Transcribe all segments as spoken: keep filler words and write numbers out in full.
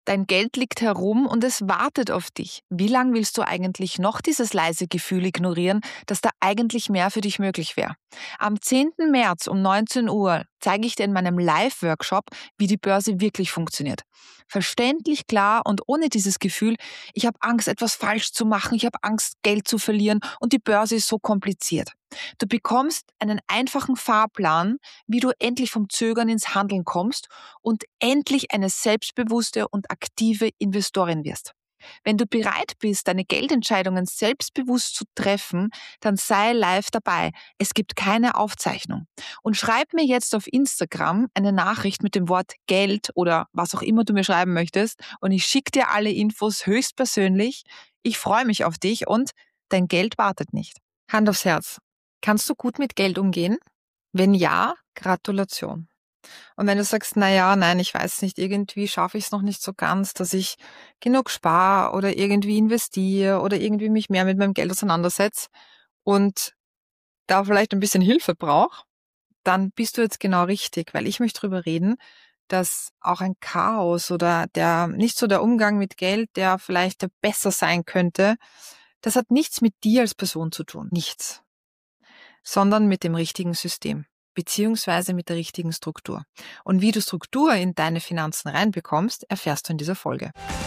Dein Geld liegt herum und es wartet auf dich. Wie lange willst du eigentlich noch dieses leise Gefühl ignorieren, dass da eigentlich mehr für dich möglich wäre? Am zehnten März um neunzehn Uhr zeige ich dir in meinem Live-Workshop, wie die Börse wirklich funktioniert. Verständlich, klar und ohne dieses Gefühl, ich habe Angst, etwas falsch zu machen, ich habe Angst, Geld zu verlieren und die Börse ist so kompliziert. Du bekommst einen einfachen Fahrplan, wie du endlich vom Zögern ins Handeln kommst und endlich eine selbstbewusste und aktive Investorin wirst. Wenn du bereit bist, deine Geldentscheidungen selbstbewusst zu treffen, dann sei live dabei. Es gibt keine Aufzeichnung. Und schreib mir jetzt auf Instagram eine Nachricht mit dem Wort Geld oder was auch immer du mir schreiben möchtest und ich schicke dir alle Infos höchstpersönlich. Ich freue mich auf dich und dein Geld wartet nicht. Hand aufs Herz. Kannst du gut mit Geld umgehen? Wenn ja, Gratulation. Und wenn du sagst, na ja, nein, ich weiß nicht, irgendwie schaffe ich es noch nicht so ganz, dass ich genug spare oder irgendwie investiere oder irgendwie mich mehr mit meinem Geld auseinandersetze und da vielleicht ein bisschen Hilfe brauche, dann bist du jetzt genau richtig, weil ich möchte drüber reden, dass auch ein Chaos oder der nicht so der Umgang mit Geld, der vielleicht der besser sein könnte, das hat nichts mit dir als Person zu tun, nichts, sondern mit dem richtigen System beziehungsweise mit der richtigen Struktur. Und wie du Struktur in deine Finanzen reinbekommst, erfährst du in dieser Folge.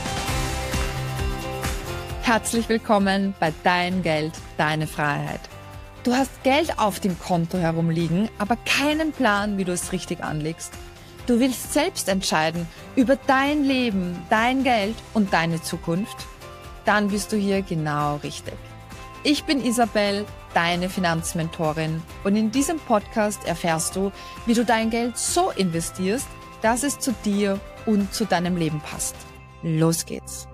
Herzlich willkommen bei Dein Geld, deine Freiheit. Du hast Geld auf dem Konto herumliegen, aber keinen Plan, wie du es richtig anlegst. Du willst selbst entscheiden über dein Leben, dein Geld und deine Zukunft? Dann bist du hier genau richtig. Ich bin Isabel, deine Finanzmentorin, und in diesem Podcast erfährst du, wie du dein Geld so investierst, dass es zu dir und zu deinem Leben passt. Los geht's!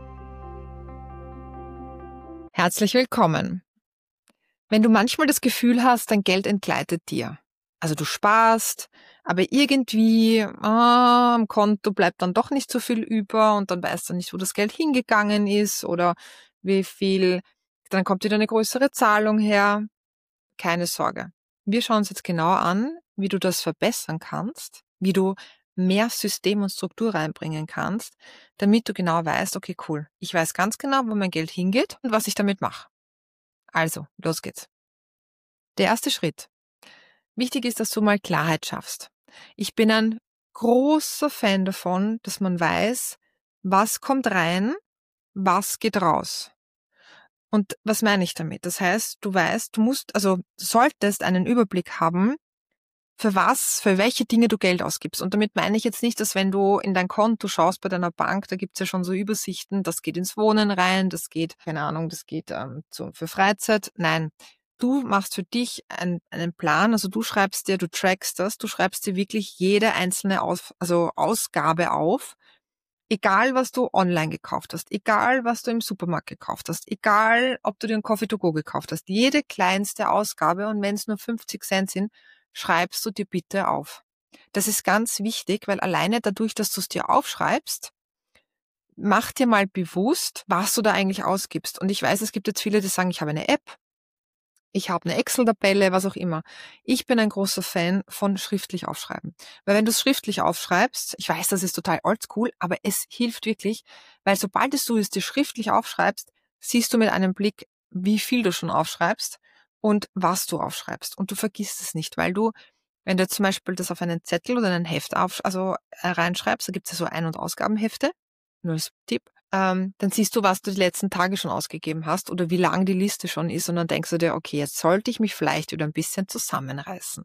Herzlich willkommen. Wenn du manchmal das Gefühl hast, dein Geld entgleitet dir, also du sparst, aber irgendwie ah, am Konto bleibt dann doch nicht so viel über und dann weißt du nicht, wo das Geld hingegangen ist oder wie viel, dann kommt wieder eine größere Zahlung her. Keine Sorge. Wir schauen uns jetzt genau an, wie du das verbessern kannst, wie du mehr System und Struktur reinbringen kannst, damit du genau weißt, okay, cool, ich weiß ganz genau, wo mein Geld hingeht und was ich damit mache. Also, los geht's. Der erste Schritt. Wichtig ist, dass du mal Klarheit schaffst. Ich bin ein großer Fan davon, dass man weiß, was kommt rein, was geht raus. Und was meine ich damit? Das heißt, du weißt, du musst, also du solltest einen Überblick haben, für was, für welche Dinge du Geld ausgibst. Und damit meine ich jetzt nicht, dass wenn du in dein Konto schaust bei deiner Bank, da gibt's ja schon so Übersichten, das geht ins Wohnen rein, das geht, keine Ahnung, das geht ähm, zu, für Freizeit. Nein, du machst für dich ein, einen Plan, also du schreibst dir, du trackst das, du schreibst dir wirklich jede einzelne Aus, also Ausgabe auf. Egal, was du online gekauft hast, egal, was du im Supermarkt gekauft hast, egal, ob du dir einen Coffee to go gekauft hast, jede kleinste Ausgabe, und wenn es nur fünfzig Cent sind, schreibst du dir bitte auf. Das ist ganz wichtig, weil alleine dadurch, dass du es dir aufschreibst, mach dir mal bewusst, was du da eigentlich ausgibst. Und ich weiß, es gibt jetzt viele, die sagen, ich habe eine App, ich habe eine Excel-Tabelle, was auch immer. Ich bin ein großer Fan von schriftlich aufschreiben. Weil wenn du es schriftlich aufschreibst, ich weiß, das ist total oldschool, aber es hilft wirklich, weil sobald du es dir schriftlich aufschreibst, siehst du mit einem Blick, wie viel du schon aufschreibst und was du aufschreibst. Und du vergisst es nicht, weil du, wenn du zum Beispiel das auf einen Zettel oder einen Heft auf, also äh, reinschreibst, da gibt es ja so Ein- und Ausgabenhefte, nur als Tipp, ähm, dann siehst du, was du die letzten Tage schon ausgegeben hast oder wie lang die Liste schon ist, und dann denkst du dir, okay, jetzt sollte ich mich vielleicht wieder ein bisschen zusammenreißen.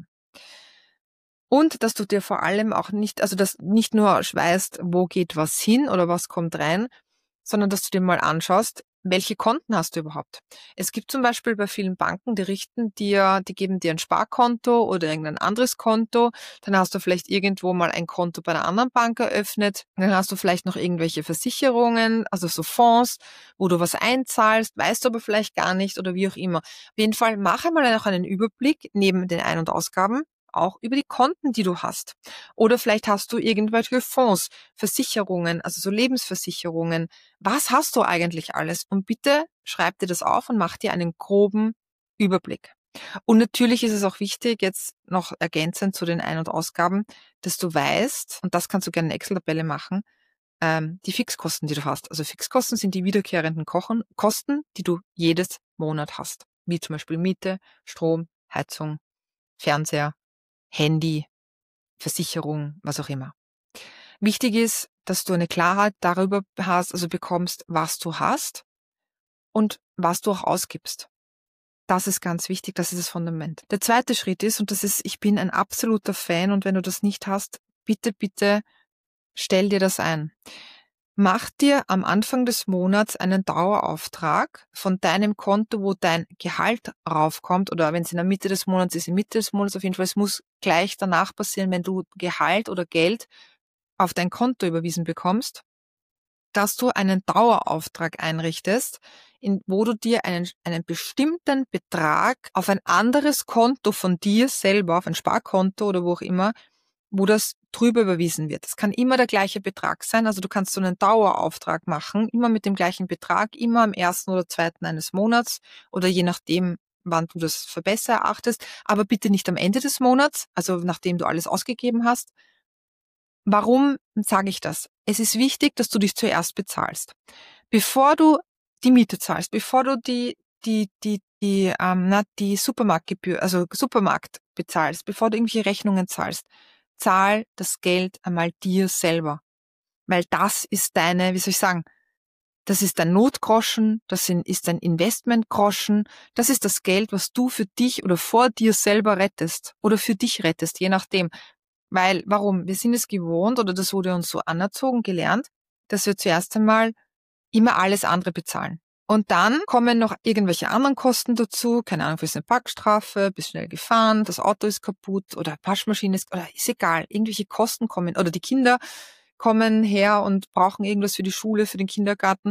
Und dass du dir vor allem auch nicht, also dass nicht nur weißt, wo geht was hin oder was kommt rein, sondern dass du dir mal anschaust, welche Konten hast du überhaupt? Es gibt zum Beispiel bei vielen Banken, die richten dir, die geben dir ein Sparkonto oder irgendein anderes Konto. Dann hast du vielleicht irgendwo mal ein Konto bei einer anderen Bank eröffnet. Dann hast du vielleicht noch irgendwelche Versicherungen, also so Fonds, wo du was einzahlst, weißt du aber vielleicht gar nicht oder wie auch immer. Auf jeden Fall mache mal noch einen Überblick neben den Ein- und Ausgaben, auch über die Konten, die du hast. Oder vielleicht hast du irgendwelche Fonds, Versicherungen, also so Lebensversicherungen. Was hast du eigentlich alles? Und bitte schreib dir das auf und mach dir einen groben Überblick. Und natürlich ist es auch wichtig, jetzt noch ergänzend zu den Ein- und Ausgaben, dass du weißt, und das kannst du gerne in Excel-Tabelle machen, ähm, die Fixkosten, die du hast. Also Fixkosten sind die wiederkehrenden Kochen, Kosten, die du jedes Monat hast. Wie zum Beispiel Miete, Strom, Heizung, Fernseher, Handy, Versicherung, was auch immer. Wichtig ist, dass du eine Klarheit darüber hast, also bekommst, was du hast und was du auch ausgibst. Das ist ganz wichtig, das ist das Fundament. Der zweite Schritt ist, und das ist, ich bin ein absoluter Fan, und wenn du das nicht hast, bitte, bitte stell dir das ein. Mach dir am Anfang des Monats einen Dauerauftrag von deinem Konto, wo dein Gehalt raufkommt, oder wenn es in der Mitte des Monats ist, in der Mitte des Monats auf jeden Fall. Es muss gleich danach passieren, wenn du Gehalt oder Geld auf dein Konto überwiesen bekommst, dass du einen Dauerauftrag einrichtest, in, wo du dir einen, einen bestimmten Betrag auf ein anderes Konto von dir selber, auf ein Sparkonto oder wo auch immer, wo das drüber überwiesen wird. Es kann immer der gleiche Betrag sein, also du kannst so einen Dauerauftrag machen, immer mit dem gleichen Betrag, immer am ersten oder zweiten eines Monats oder je nachdem, wann du das für besser erachtest, aber bitte nicht am Ende des Monats, also nachdem du alles ausgegeben hast. Warum sage ich das? Es ist wichtig, dass du dich zuerst bezahlst. Bevor du die Miete zahlst, bevor du die die die die ähm, na, die Supermarktgebühr, also Supermarkt bezahlst, bevor du irgendwelche Rechnungen zahlst, zahl das Geld einmal dir selber. Weil das ist deine, wie soll ich sagen, das ist dein Notgroschen, das ist dein Investmentgroschen, das ist das Geld, was du für dich oder vor dir selber rettest oder für dich rettest, je nachdem. Weil, warum? Wir sind es gewohnt, oder das wurde uns so anerzogen, gelernt, dass wir zuerst einmal immer alles andere bezahlen. Und dann kommen noch irgendwelche anderen Kosten dazu, keine Ahnung, für eine Parkstrafe, bist schnell gefahren, das Auto ist kaputt oder Waschmaschine ist, oder ist egal, irgendwelche Kosten kommen, oder die Kinder kommen her und brauchen irgendwas für die Schule, für den Kindergarten.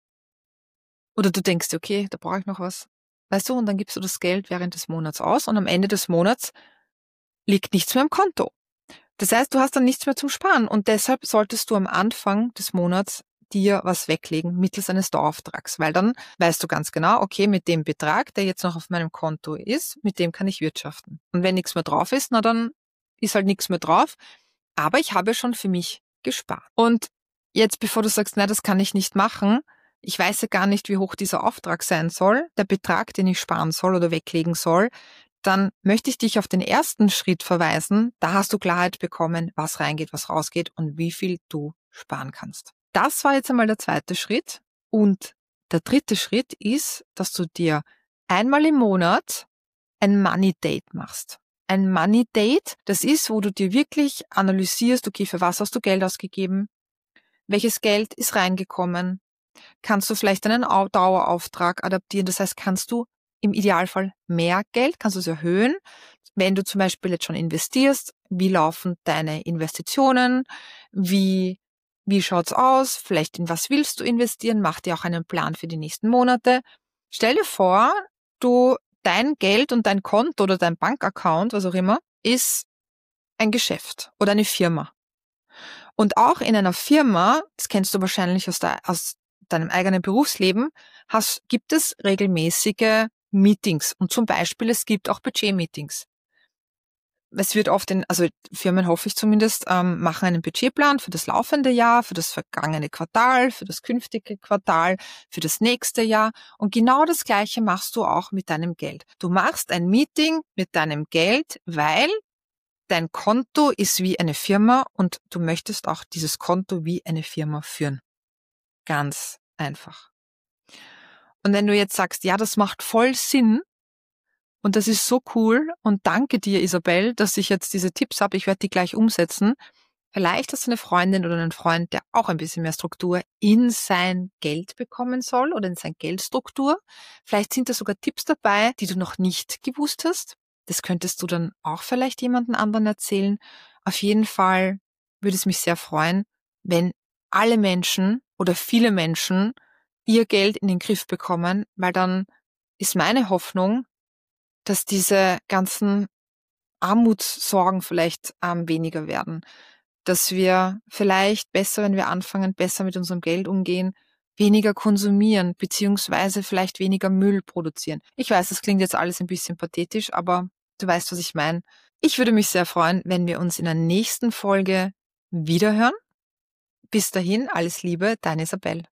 Oder du denkst dir, okay, da brauche ich noch was. Weißt du, und dann gibst du das Geld während des Monats aus und am Ende des Monats liegt nichts mehr im Konto. Das heißt, du hast dann nichts mehr zum Sparen, und deshalb solltest du am Anfang des Monats dir was weglegen mittels eines Dauerauftrags, weil dann weißt du ganz genau, okay, mit dem Betrag, der jetzt noch auf meinem Konto ist, mit dem kann ich wirtschaften. Und wenn nichts mehr drauf ist, na dann ist halt nichts mehr drauf, aber ich habe schon für mich gespart. Und jetzt, bevor du sagst, na, das kann ich nicht machen, ich weiß ja gar nicht, wie hoch dieser Auftrag sein soll, der Betrag, den ich sparen soll oder weglegen soll, dann möchte ich dich auf den ersten Schritt verweisen. Da hast du Klarheit bekommen, was reingeht, was rausgeht und wie viel du sparen kannst. Das war jetzt einmal der zweite Schritt. Und der dritte Schritt ist, dass du dir einmal im Monat ein Money Date machst. Ein Money Date, das ist, wo du dir wirklich analysierst, okay, für was hast du Geld ausgegeben? Welches Geld ist reingekommen? Kannst du vielleicht einen Dauerauftrag adaptieren? Das heißt, kannst du im Idealfall mehr Geld, kannst du es erhöhen. Wenn du zum Beispiel jetzt schon investierst, wie laufen deine Investitionen? Wie, wie schaut's aus? Vielleicht in was willst du investieren? Mach dir auch einen Plan für die nächsten Monate. Stell dir vor, du, dein Geld und dein Konto oder dein Bankaccount, was auch immer, ist ein Geschäft oder eine Firma. Und auch in einer Firma, das kennst du wahrscheinlich aus, der, aus deinem eigenen Berufsleben, hast, gibt es regelmäßige Meetings. Und zum Beispiel, es gibt auch Budget-Meetings. Es wird oft in, also Firmen, hoffe ich zumindest, ähm, machen einen Budgetplan für das laufende Jahr, für das vergangene Quartal, für das künftige Quartal, für das nächste Jahr. Und genau das Gleiche machst du auch mit deinem Geld. Du machst ein Meeting mit deinem Geld, weil dein Konto ist wie eine Firma und du möchtest auch dieses Konto wie eine Firma führen. Ganz einfach. Und wenn du jetzt sagst, ja, das macht voll Sinn und das ist so cool und danke dir, Isabel, dass ich jetzt diese Tipps habe, ich werde die gleich umsetzen. Vielleicht hast du eine Freundin oder einen Freund, der auch ein bisschen mehr Struktur in sein Geld bekommen soll oder in seine Geldstruktur. Vielleicht sind da sogar Tipps dabei, die du noch nicht gewusst hast. Das könntest du dann auch vielleicht jemanden anderen erzählen. Auf jeden Fall würde es mich sehr freuen, wenn alle Menschen oder viele Menschen ihr Geld in den Griff bekommen, weil dann ist meine Hoffnung, dass diese ganzen Armutssorgen vielleicht ähm, weniger werden. Dass wir vielleicht besser, wenn wir anfangen, besser mit unserem Geld umgehen, weniger konsumieren, beziehungsweise vielleicht weniger Müll produzieren. Ich weiß, das klingt jetzt alles ein bisschen pathetisch, aber du weißt, was ich meine. Ich würde mich sehr freuen, wenn wir uns in der nächsten Folge wiederhören. Bis dahin, alles Liebe, deine Isabel.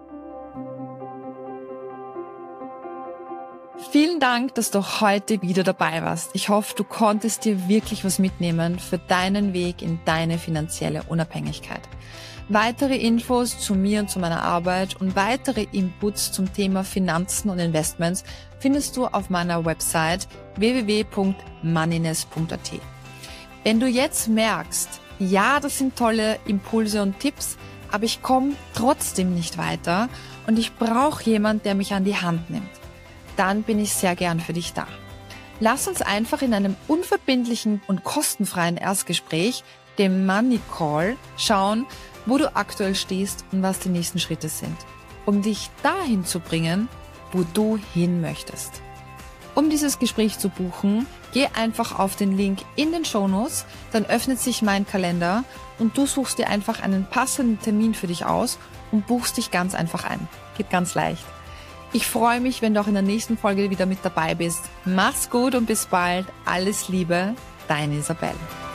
Vielen Dank, dass du heute wieder dabei warst. Ich hoffe, du konntest dir wirklich was mitnehmen für deinen Weg in deine finanzielle Unabhängigkeit. Weitere Infos zu mir und zu meiner Arbeit und weitere Inputs zum Thema Finanzen und Investments findest du auf meiner Website w w w punkt moneyness punkt a t. Wenn du jetzt merkst, ja, das sind tolle Impulse und Tipps, aber ich komme trotzdem nicht weiter und ich brauche jemanden, der mich an die Hand nimmt, dann bin ich sehr gern für dich da. Lass uns einfach in einem unverbindlichen und kostenfreien Erstgespräch, dem Money Call, schauen, wo du aktuell stehst und was die nächsten Schritte sind, um dich dahin zu bringen, wo du hin möchtest. Um dieses Gespräch zu buchen, geh einfach auf den Link in den Shownotes, dann öffnet sich mein Kalender und du suchst dir einfach einen passenden Termin für dich aus und buchst dich ganz einfach ein. Geht ganz leicht. Ich freue mich, wenn du auch in der nächsten Folge wieder mit dabei bist. Mach's gut und bis bald. Alles Liebe, deine Isabel.